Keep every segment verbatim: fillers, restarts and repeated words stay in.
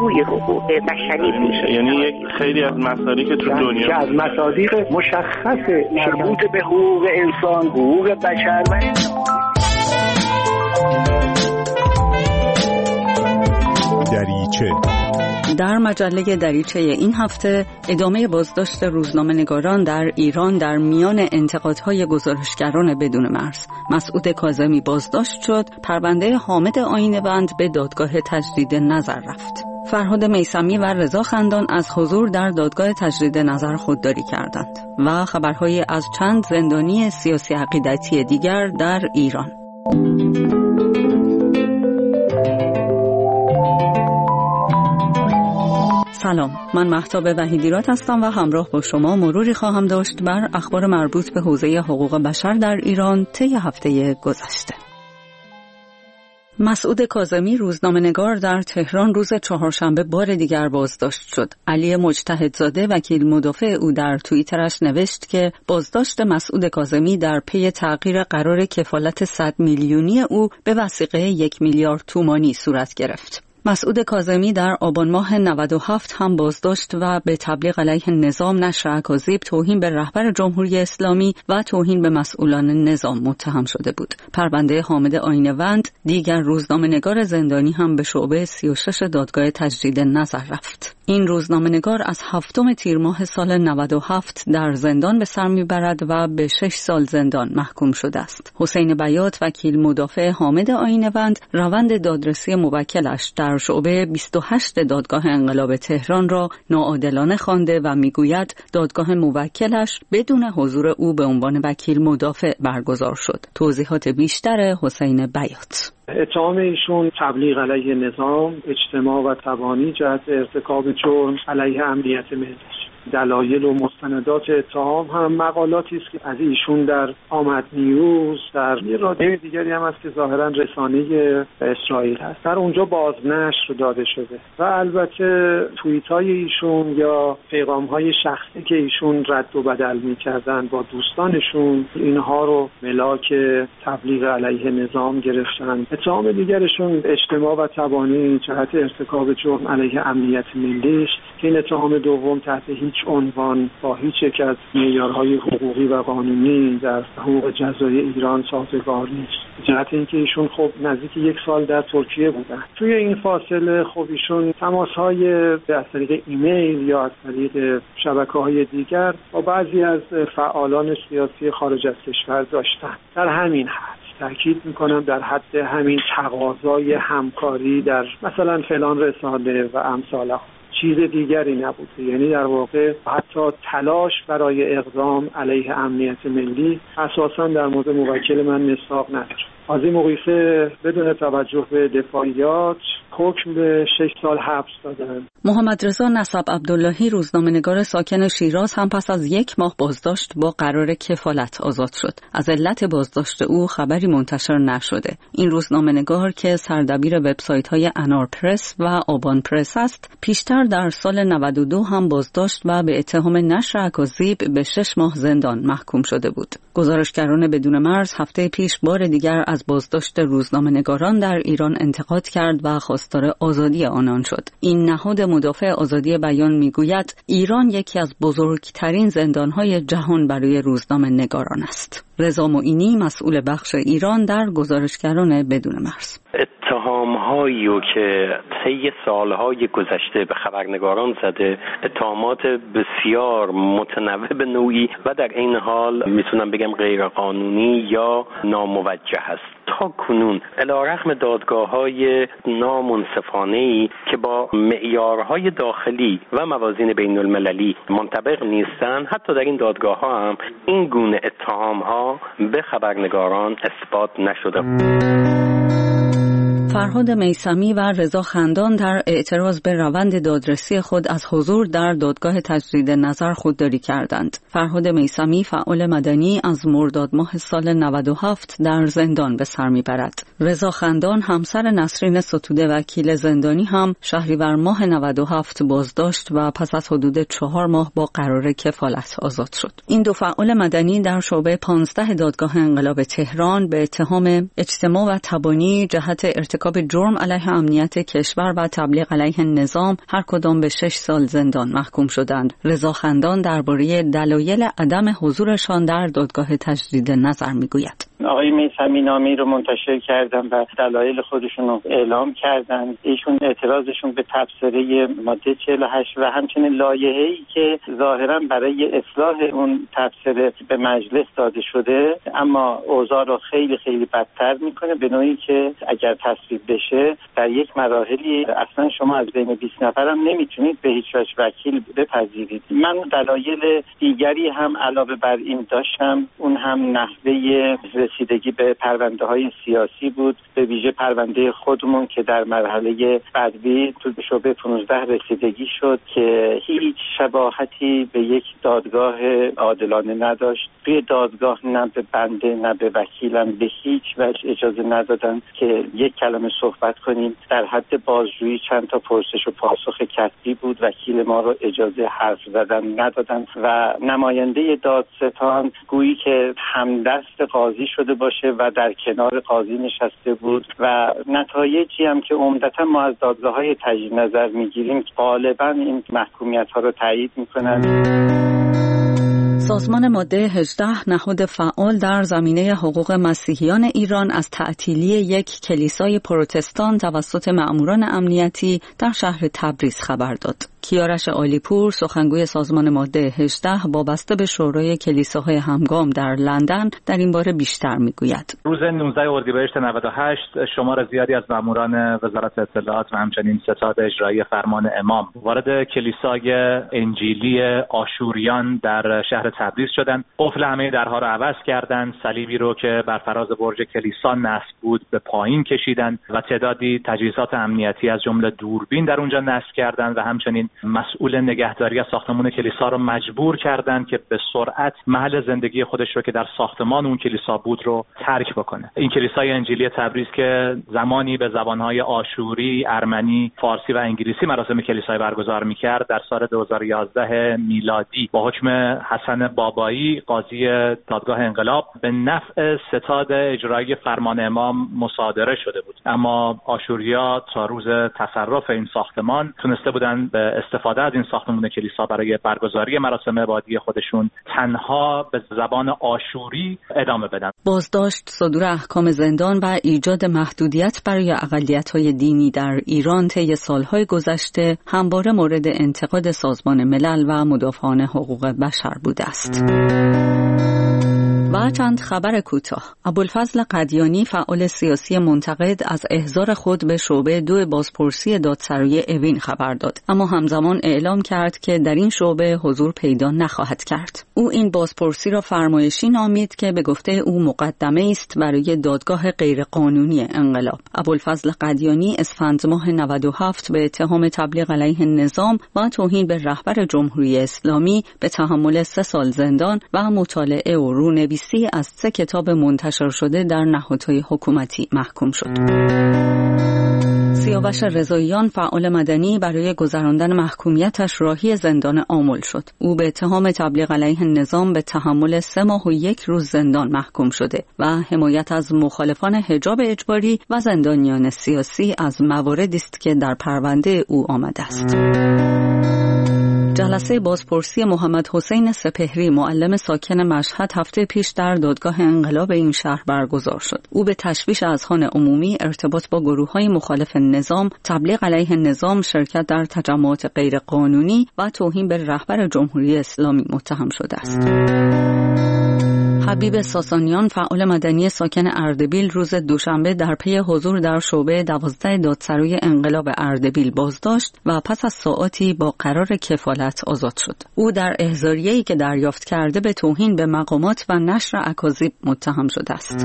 جوی حقوق بشری بود. یعنی یک خیلی از مصادیق که تو دنیا که از مصادیق مشخص مربوط به حقوق انسان، حقوق بشر و دریچه. در مجله دریچه این هفته ادامه بازداشت روزنامه‌نگاران در ایران در میان انتقادهای گزارشگران بدون مرز. مسعود کاظمی بازداشت شد، پرونده حامد آیین‌وند به دادگاه تجدید نظر رفت. فرهاد میثمی و رضا خندان از حضور در دادگاه تجدید نظر خودداری کردند و خبرهایی از چند زندانی سیاسی عقیدتی دیگر در ایران. سلام، من مهتاب وحیدیراد هستم و همراه با شما مروری خواهم داشت بر اخبار مربوط به حوزه حقوق بشر در ایران طی هفته گذشته. مسعود کاظمی روزنامه‌نگار در تهران روز چهارشنبه بار دیگر بازداشت شد. علی مجتهدزاده وکیل مدافع او در توییترش نوشت که بازداشت مسعود کاظمی در پی تغییر قرار کفالت صد میلیونی او به وثیقه یک میلیارد تومانی صورت گرفت. مسعود کاظمی در آبان ماه نود و هفت هم بازداشت و به تبلیغ علیه نظام، نشر اکاذیب، توهین به رهبر جمهوری اسلامی و توهین به مسئولان نظام متهم شده بود. پرونده حامد آیین‌وند، دیگر روزنامه‌نگار زندانی، هم به شعبه سی و شش دادگاه تجدید نظر رفت. این روزنامه‌نگار از هفتم تیر ماه سال نود و هفت در زندان به سر میبرد و به شش سال زندان محکوم شده است. حسین بیات وکیل مدافع حامد آیین‌وند روند دادرسی موکلش در شعبه بیست و هشت دادگاه انقلاب تهران را ناعادلانه خوانده و میگوید دادگاه موکلش بدون حضور او به عنوان وکیل مدافع برگزار شد. توضیحات بیشتر حسین بیات. اتهام ایشون تبلیغ علیه نظام، اجتماع و تبانی جهت ارتکاب جرم علیه امنیت ملی. دلایل و مستندات اتهام هم مقالاتی است که از ایشون در آمد نیوز، در یه رادیو دیگری هم است که ظاهرا رسانه اسرائیل هست، در اونجا بازنشر داده شده و البته توییت‌های ایشون یا پیغام‌های شخصی که ایشون رد و بدل می‌کردن با دوستانشون، اینها رو ملاک تبلیغ علیه نظام گرفتن. اتهام دیگرشون اجتماع و تبانی جهت ارتکاب جرم علیه امنیت ملی است که این اتهام دوم تحت هیچ عنوان با هیچ یک از معیارهای حقوقی و قانونی در حقوق جزایی ایران سازگار نیست. جهت اینکه ایشون خب نزدیک یک سال در ترکیه بودن. توی این فاصله خب ایشون تماس‌های از طریق ایمیل یا از طریق شبکه‌های دیگر با بعضی از فعالان سیاسی خارج از کشور داشتن. در همین حد تأکید میکنم در حد همین تقاضای همکاری در مثلا فلان رسانه و امثال چیز دیگری نبوده. یعنی در واقع حتی تلاش برای اقدام علیه امنیت ملی اساساً در مورد موکل من مصداق نداره. قاضی مقیسه بدون توجه به دفاعیات حکم به شش سال حبس دادن. محمد رضا نسب عبداللهی روزنامه‌نگار ساکن شیراز هم پس از یک ماه بازداشت با قرار کفالت آزاد شد. از علت بازداشت او خبری منتشر نشده. این روزنامه‌نگار که سردبیر وبسایت‌های انار پرس و آبان پرس است، پیشتر در سال نود و دو هم بازداشت و به اتهام نشر اکاذیب به شش ماه زندان محکوم شده بود. گزارشگران بدون مرز هفته پیش بار دیگر از بازداشت روزنامه‌نگاران در ایران انتقاد کرد و خواستار آزادی آنان شد. این نهاد مدافع آزادی بیان میگوید ایران یکی از بزرگترین زندان‌های جهان برای روزنامه‌نگاران است. رضا معینی مسئول بخش ایران در گزارشگران بدون مرز. اتهام‌هایی که طی سال‌های گذشته به خبرنگاران زده، اتهامات بسیار متنوع به نوعی و در این حال میتونم بگم غیر قانونی یا ناموجه است. تا کنون علیرغم دادگاه‌های نامنصفانه‌ای که با معیارهای داخلی و موازین بین‌المللی منطبق نیستند، حتی در این دادگاه‌ها هم این گونه اتهام‌ها به خبرنگاران اثبات نشده. فرهاد میثمی و رضا خندان در اعتراض به روند دادرسی خود از حضور در دادگاه تجدید نظر خودداری کردند. فرهاد میثمی فعال مدنی از مرداد ماه سال نود و هفت در زندان به سر میبرد. رضا خندان همسر نسرین ستوده وکیل زندانی هم شهریور ماه نود و هفت بازداشت و پس از حدود چهار ماه با قرار کفالت آزاد شد. این دو فعال مدنی در شعبه پانزده دادگاه انقلاب تهران به اتهام اجتماع و تبانی جهت ارتکاب ارتکاب جرم علیه امنیت کشور و تبلیغ علیه نظام هر کدام به شش سال زندان محکوم شدند. رضا خندان درباره دلایل عدم حضورشان در دادگاه تجدید نظر میگوید. آقای میثمی نامه‌ای رو منتشر کردن و دلایل خودشون رو اعلام کردن. ایشون اعتراضشون به تبصره ماده چهل و هشت و همچنین لایحه‌ای که ظاهراً برای اصلاح اون تبصره به مجلس داده شده اما اوضاع رو خیلی خیلی بدتر میکنه، به نوعی که اگر تصویب بشه در یک مراحلی اصلا شما از بین بیست نفرم نمیتونید به هیچ وجه وکیل بپذیرید. من دلایل دیگری هم علاوه بر این داشتم، اون هم نحوه رسیدگی به پرونده های سیاسی بود، به ویژه پرونده خودمون که در مرحله بدوی تو شعبه پانزده رسیدگی شد که هیچ شباهتی به یک دادگاه عادلانه نداشت. توی دادگاه نه به بنده نه به وکیلم به هیچ وجه اجازه ندادن که یک کلمه صحبت کنیم. در حد بازجویی چند تا پرسش و پاسخ کتبی بود، وکیل ما رو اجازه حرف زدن ندادن و نماینده دادستان گویی که همدست قاضی شده باشه و در کنار قاضی نشسته بود و نتایجی هم که عمدتا ما از دادگاه‌های تجدید نظر میگیریم غالبا این محکومیت‌ها رو تایید میکنن. سازمان ماده هجده نهاد فعال در زمینه حقوق مسیحیان ایران از تعطیلی یک کلیسای پروتستان توسط مأموران امنیتی در شهر تبریز خبر داد. کیارش عالیپور سخنگوی سازمان ماده هجده وابسته به شورای کلیساهای همگام در لندن در این باره بیشتر میگوید. روز نوزده اردیبهشت نود و هشت شمار زیادی از مأموران وزارت اطلاعات و همچنین ستاد اجرایی فرمان امام وارد کلیسای انجیلی آشوریان در شهر تبریز شدند. قفل همه درها را عوض کردند، صلیبی رو که بر فراز برج کلیسا نصب بود به پایین کشیدند و تعدادی تجهیزات امنیتی از جمله دوربین در اونجا نصب کردند و همچنین مسئول نگهداری از ساختمان کلیسا رو مجبور کردند که به سرعت محل زندگی خودش رو که در ساختمان اون کلیسا بود رو ترک بکنه. این کلیسای انجیلی تبریز که زمانی به زبانهای آشوری، ارمنی، فارسی و انگلیسی مراسم کلیسای برگزار می‌کرد، در سال دو هزار و یازده میلادی با حکم حسن بابایی قاضی دادگاه انقلاب به نفع ستاد اجرایی فرمان امام مصادره شده بود. اما آشوریا تا روز تصرف این ساختمان تونسته بودن به استفاده از این ساختمان کلیسا برای برگزاری مراسم عبادی خودشون تنها به زبان آشوری ادامه بدن. بازداشت، صدور احکام زندان و ایجاد محدودیت برای اقلیت‌های دینی در ایران طی سال‌های گذشته همواره مورد انتقاد سازمان ملل و مدافعان حقوق بشر بوده است. و چند خبر کوتاه. ابوالفضل قدیانی فعال سیاسی منتقد از احضار خود به شعبه دو بازپرسی دادسرای اوین خبر داد، اما همزمان اعلام کرد که در این شعبه حضور پیدا نخواهد کرد. او این بازپرسی را فرمایشی نامید که به گفته او مقدمه است برای دادگاه غیرقانونی انقلاب. ابوالفضل قدیانی اسفند ماه نود و هفت به اتهام تبلیغ علیه نظام و توهین به رهبر جمهوری اسلامی به تحمل سه سال زندان و مطالعه و رونویسی از سه کتاب منتشر شده در نهادهای حکومتی محکوم شد. سیاوش رضاییان فعال مدنی برای گذراندن محکومیتش راهی زندان آمل شد. او به اتهام تبلیغ علیه نظام به تحمل سه ماه و یک روز زندان محکوم شده و حمایت از مخالفان حجاب اجباری و زندانیان سیاسی از مواردی است که در پرونده او آمده است. جلسه بازپرسی محمد حسین سپهری معلم ساکن مشهد هفته پیش در دادگاه انقلاب این شهر برگزار شد. او به تشویش اذهان عمومی، ارتباط با گروه‌های مخالف نظام، تبلیغ علیه نظام، شرکت در تجمعات غیرقانونی و توهین به رهبر جمهوری اسلامی متهم شده است. حبیب ساسانیان فعال مدنی ساکن اردبیل روز دوشنبه در پی حضور در شعبه دوازده دادسرای انقلاب اردبیل بازداشت و پس از ساعاتی با قرار کفالت آزاد شد. او در احضاریه‌ای که دریافت کرده به توهین به مقامات و نشر اکاذیب متهم شده است.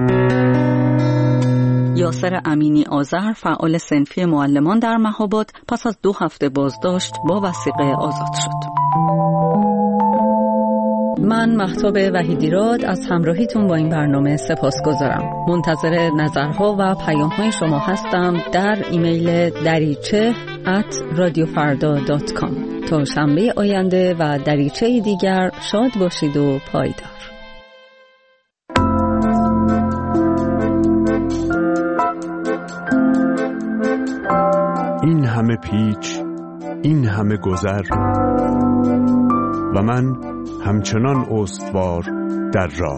یاسر امینی آذر فعال صنفی معلمان در مهاباد پس از دو هفته بازداشت با وثیقه آزاد شد. من مهتاب وحیدیراد از همراهیتون با این برنامه سپاسگزارم. منتظر نظرها و پیام‌های شما هستم در ایمیل دریچه ات رادیو فردا دات کام. تا شنبه آینده و دریچه دیگر شاد باشید و پایدار. همه پیچ، این همه گذر و من همچنان استوار در راه.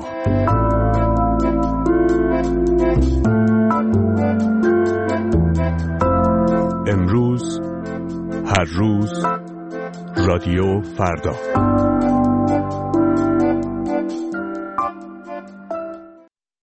امروز، هر روز، رادیو فردا.